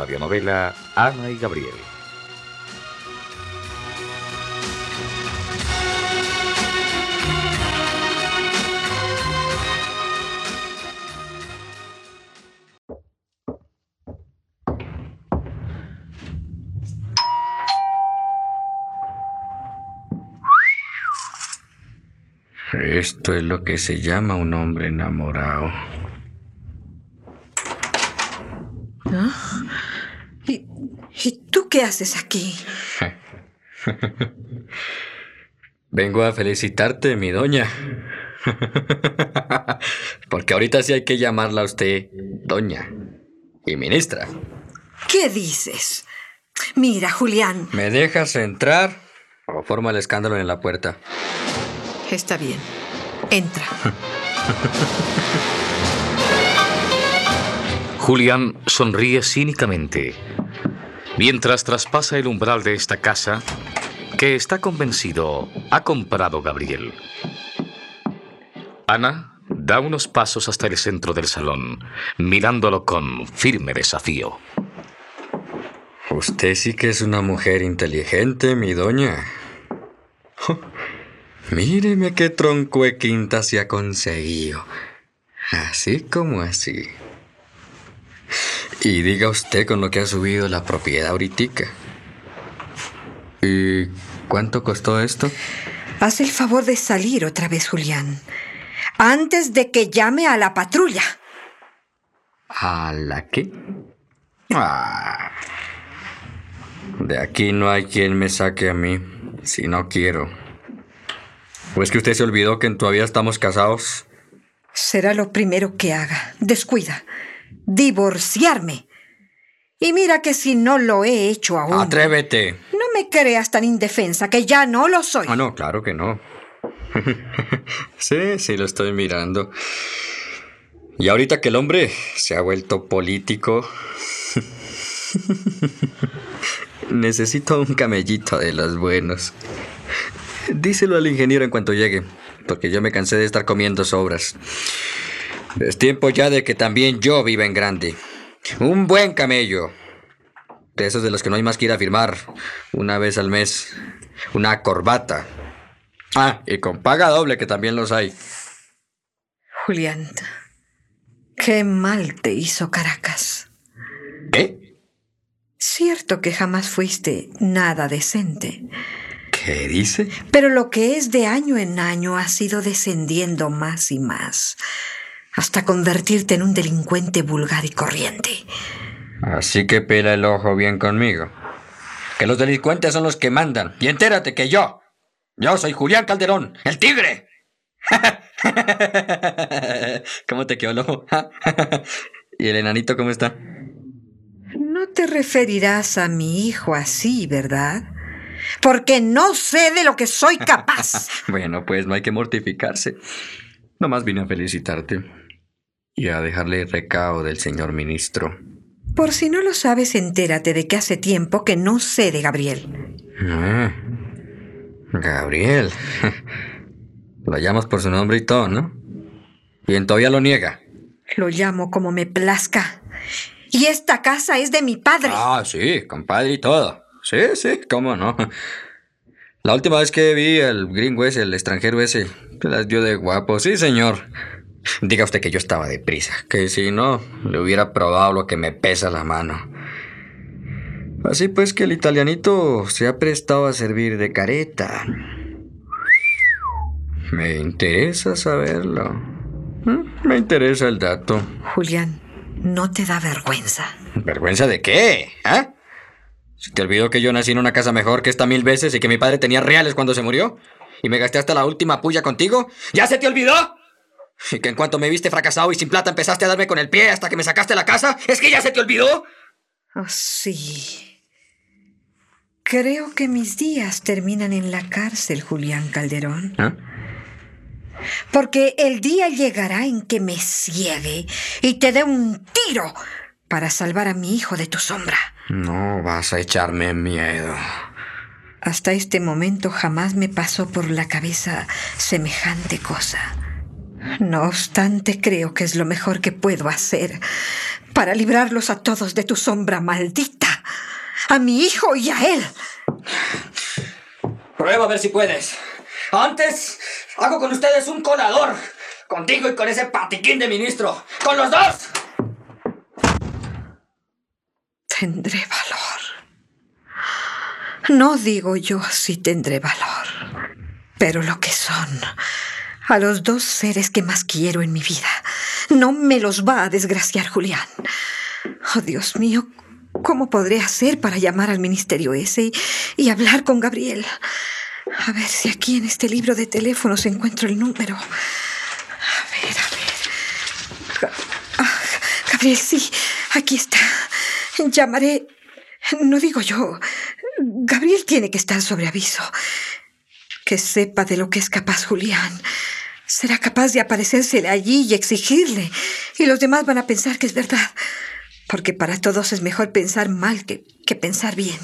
radionovela Ana y Gabriel. Esto es lo que se llama un hombre enamorado. ¿No? ¿Y tú qué haces aquí? Vengo a felicitarte, mi doña. Porque ahorita sí hay que llamarla a usted doña y ministra. ¿Qué dices? Mira, Julián. ¿Me dejas entrar o forma el escándalo en la puerta? Está bien. Entra. Julián sonríe cínicamente mientras traspasa el umbral de esta casa que está convencido ha comprado Gabriel. Ana da unos pasos hasta el centro del salón, mirándolo con firme desafío. Usted sí que es una mujer inteligente, mi doña. Míreme qué tronco de quinta se ha conseguido. Así como así. Y diga usted con lo que ha subido la propiedad ahoritica. ¿Y cuánto costó esto? Haz el favor de salir otra vez, Julián, antes de que llame a la patrulla. ¿A la qué? De aquí no hay quien me saque a mí, si no quiero. ¿O es que usted se olvidó que todavía estamos casados? Será lo primero que haga. Descuida. Divorciarme. Y mira que si no lo he hecho aún... ¡Atrévete! No me creas tan indefensa, que ya no lo soy. No, claro que no. Sí, lo estoy mirando. Y ahorita que el hombre se ha vuelto político... Necesito un camellito de los buenos. Díselo al ingeniero en cuanto llegue, porque yo me cansé de estar comiendo sobras. Es tiempo ya de que también yo viva en grande. Un buen camello. De esos de los que no hay más que ir a firmar una vez al mes. Una corbata. Y con paga doble, que también los hay. Julián, qué mal te hizo Caracas. ¿Qué? Cierto que jamás fuiste nada decente. ¿Qué dice? Pero lo que es de año en año has ido descendiendo más y más, hasta convertirte en un delincuente vulgar y corriente. Así que pela el ojo bien conmigo. Que los delincuentes son los que mandan. Y entérate que yo soy Julián Calderón, el tigre. ¿Cómo te quedó el ojo? ¿Y el enanito cómo está? No te referirás a mi hijo así, ¿verdad? Porque no sé de lo que soy capaz. Bueno, pues no hay que mortificarse. Nomás vine a felicitarte y a dejarle recado del señor ministro. Por si no lo sabes, entérate de que hace tiempo que no sé de Gabriel. Gabriel. Lo llamas por su nombre y todo, ¿no? Y todavía lo niega. Lo llamo como me plazca. Y esta casa es de mi padre. Sí, compadre y todo. Sí, cómo no. La última vez que vi al gringo ese, el extranjero ese, se las dio de guapo. Sí, señor. Diga usted que yo estaba deprisa, que si no, le hubiera probado lo que me pesa la mano. Así pues que el italianito se ha prestado a servir de careta. Me interesa saberlo. Me interesa el dato. Julián, ¿no te da vergüenza? ¿Vergüenza de qué? ¿Se te olvidó que yo nací en una casa mejor que esta 1000 veces y que mi padre tenía reales cuando se murió? ¿Y me gasté hasta la última puya contigo? ¿Ya se te olvidó? ¿Y que en cuanto me viste fracasado y sin plata empezaste a darme con el pie hasta que me sacaste de la casa? ¿Es que ya se te olvidó? Sí. Creo que mis días terminan en la cárcel, Julián Calderón. Porque el día llegará en que me ciegue y te dé un tiro para salvar a mi hijo de tu sombra. No vas a echarme miedo. Hasta este momento jamás me pasó por la cabeza semejante cosa. No obstante, creo que es lo mejor que puedo hacer para librarlos a todos de tu sombra maldita, a mi hijo y a él. Prueba a ver si puedes. Antes hago con ustedes un colador. Contigo y con ese patiquín de ministro. ¡Con los dos! Tendré valor. No digo yo si tendré valor, pero lo que son, a los dos seres que más quiero en mi vida, no me los va a desgraciar Julián. Oh, Dios mío, ¿cómo podré hacer para llamar al ministerio ese y hablar con Gabriel? A ver si aquí en este libro de teléfonos encuentro el número. A ver. Gabriel, sí, aquí está. Llamaré. No digo yo. Gabriel tiene que estar sobre aviso. Que sepa de lo que es capaz Julián. Será capaz de aparecérsele allí y exigirle. Y los demás van a pensar que es verdad. Porque para todos es mejor pensar mal que pensar bien.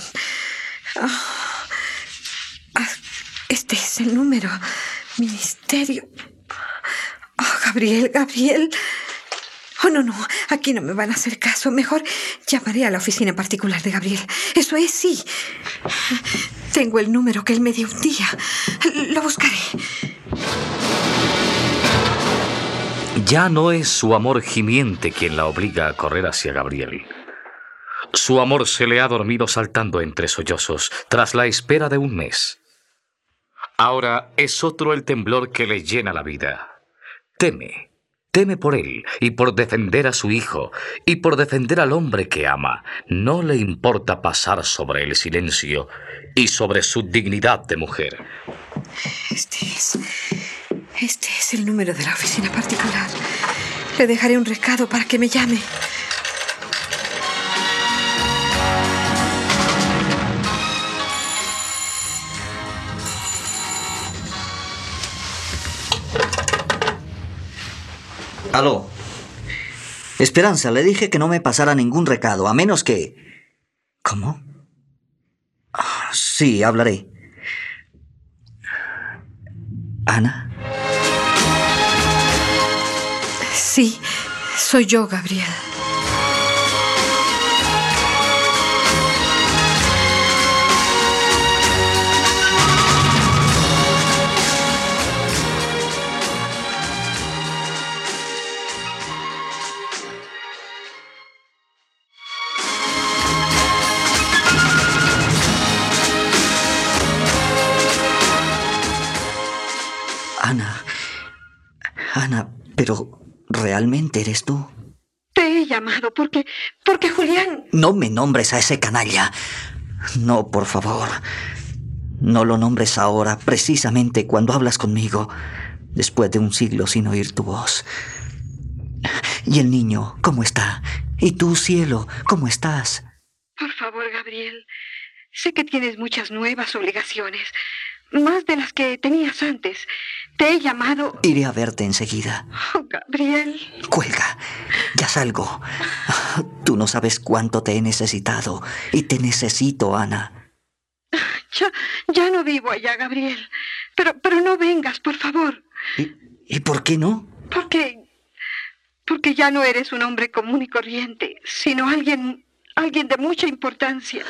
Este es el número. Ministerio. Gabriel. Oh, no, aquí no me van a hacer caso. Mejor llamaré a la oficina particular de Gabriel. Eso es, sí. Tengo el número que él me dio un día. Lo buscaré. Ya no es su amor gimiente quien la obliga a correr hacia Gabriel. Su amor se le ha dormido saltando entre sollozos tras la espera de un mes. Ahora es otro el temblor que le llena la vida. Teme por él y por defender a su hijo y por defender al hombre que ama. No le importa pasar sobre el silencio y sobre su dignidad de mujer. Este es el número de la oficina particular. Le dejaré un recado para que me llame. Aló. Esperanza, le dije que no me pasara ningún recado, a menos que... ¿Cómo? Sí, hablaré. ¿Ana? Sí, soy yo, Gabriel. Ana, pero ¿realmente eres tú? Te he llamado porque Julián... No me nombres a ese canalla. No, por favor. No lo nombres ahora, precisamente cuando hablas conmigo, después de un siglo sin oír tu voz. ¿Y el niño, cómo está? ¿Y tú, cielo, cómo estás? Por favor, Gabriel. Sé que tienes muchas nuevas obligaciones, más de las que tenías antes. Te he llamado... Iré a verte enseguida. Oh, Gabriel. Cuelga. Ya salgo. Tú no sabes cuánto te he necesitado. Y te necesito, Ana. Ya no vivo allá, Gabriel. Pero no vengas, por favor. ¿Y por qué no? Porque ya no eres un hombre común y corriente, sino alguien de mucha importancia.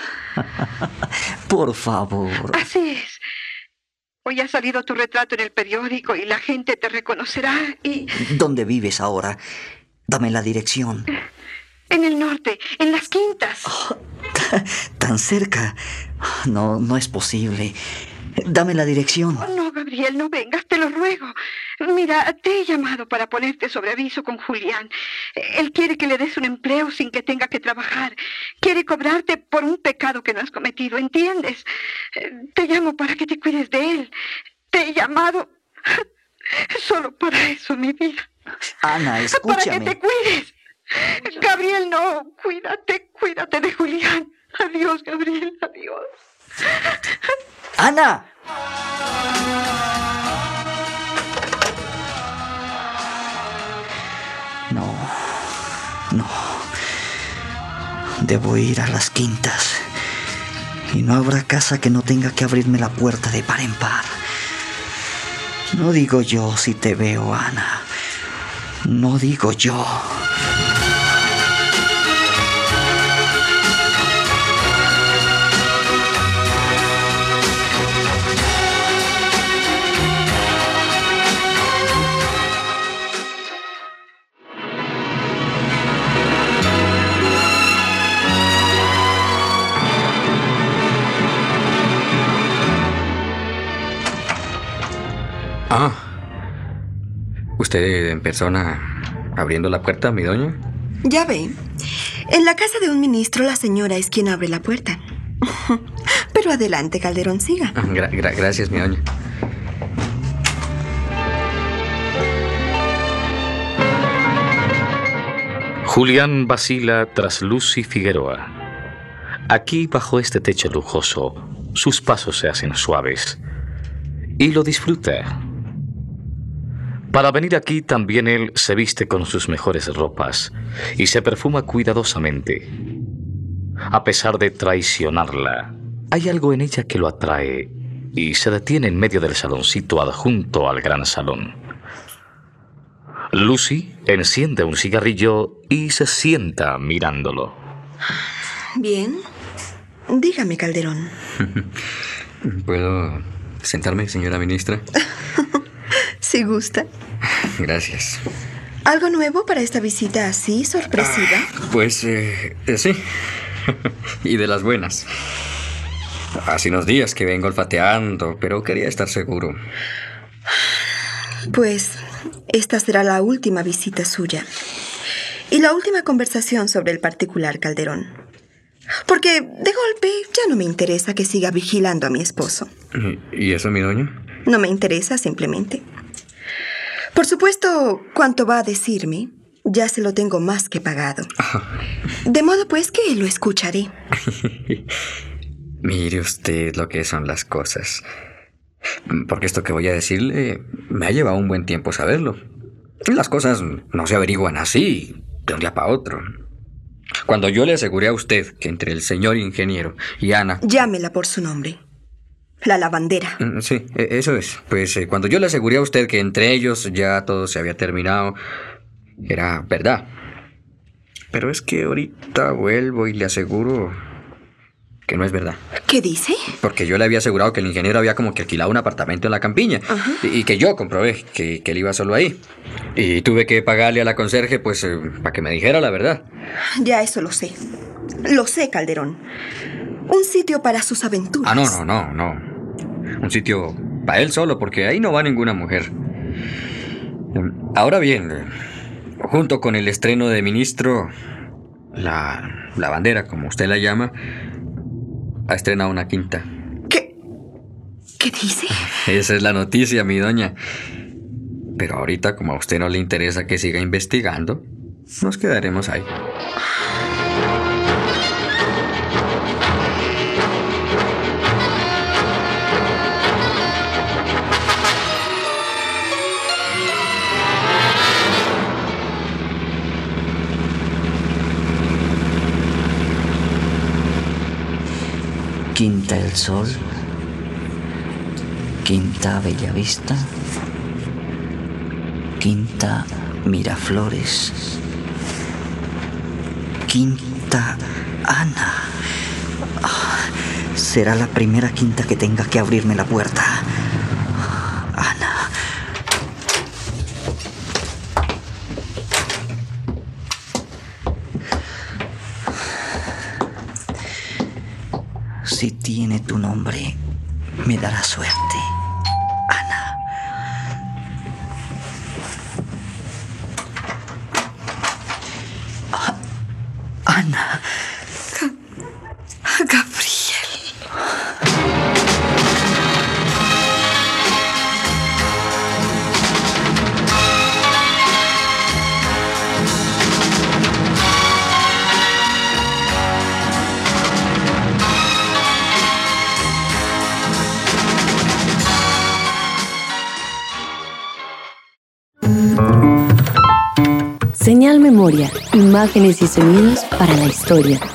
Por favor. Así es. Hoy ha salido tu retrato en el periódico y la gente te reconocerá y... ¿Dónde vives ahora? Dame la dirección. En el norte, en las Quintas. Oh, ¿tan cerca? No es posible. Dame la dirección. Oh, no, Gabriel, no vengas, te lo ruego. Mira, te he llamado para ponerte sobre aviso con Julián. Él quiere que le des un empleo sin que tenga que trabajar. Quiere cobrarte por un pecado que no has cometido, ¿entiendes? Te llamo para que te cuides de él. Te he llamado solo para eso, mi vida. Ana, escúchame. Para que te cuides. Gabriel, no, cuídate de Julián. Adiós, Gabriel, adiós. ¡Ana! No. Debo ir a las Quintas. Y no habrá casa que no tenga que abrirme la puerta de par en par. No digo yo si te veo, Ana. No digo yo. Ah, ¿usted en persona abriendo la puerta, mi doña? Ya ve, en la casa de un ministro la señora es quien abre la puerta. Pero adelante, Calderón, siga. Gracias, mi doña. Julián vacila tras Lucy Figueroa. Aquí, bajo este techo lujoso, sus pasos se hacen suaves y lo disfruta. Para venir aquí también él se viste con sus mejores ropas y se perfuma cuidadosamente. A pesar de traicionarla, hay algo en ella que lo atrae y se detiene en medio del saloncito adjunto al gran salón. Lucy enciende un cigarrillo y se sienta mirándolo. Bien. Dígame, Calderón. ¿Puedo sentarme, señora ministra? Si gusta. Gracias. ¿Algo nuevo para esta visita así, sorpresiva? Pues, sí. Y de las buenas. Hace unos días que vengo olfateando, pero quería estar seguro. Pues, esta será la última visita suya. Y la última conversación sobre el particular, Calderón. Porque, de golpe, ya no me interesa que siga vigilando a mi esposo. ¿Y eso, mi doña? No me interesa, simplemente. Por supuesto, cuanto va a decirme, ya se lo tengo más que pagado. De modo, pues, que lo escucharé. Mire usted lo que son las cosas. Porque esto que voy a decirle me ha llevado un buen tiempo saberlo. Las cosas no se averiguan así, de un día para otro. Cuando yo le aseguré a usted que entre el señor ingeniero y Ana... Llámela por su nombre. La lavandera. Sí, eso es. Pues cuando yo le aseguré a usted que entre ellos ya todo se había terminado, era verdad. Pero es que ahorita vuelvo y le aseguro que no es verdad. ¿Qué dice? Porque yo le había asegurado que el ingeniero había como que alquilado un apartamento en la campiña. Y que yo comprobé que él iba solo ahí. Y tuve que pagarle a la conserje, pues, para que me dijera la verdad. Ya eso lo sé. Lo sé, Calderón. Un sitio para sus aventuras. No. Un sitio para él solo, porque ahí no va ninguna mujer. Ahora bien, junto con el estreno de ministro, la lavandera, como usted la llama, ha estrenado una quinta. ¿Qué dice? Esa es la noticia, mi doña. Pero ahorita, como a usted no le interesa que siga investigando, nos quedaremos ahí. Quinta El Sol, Quinta Bellavista, Quinta Miraflores, Quinta Ana. Será la primera quinta que tenga que abrirme la puerta. Ana. Si tiene tu nombre, me dará suerte, Ana. Ana. Gabriel. Señal Memoria, imágenes y sonidos para la historia.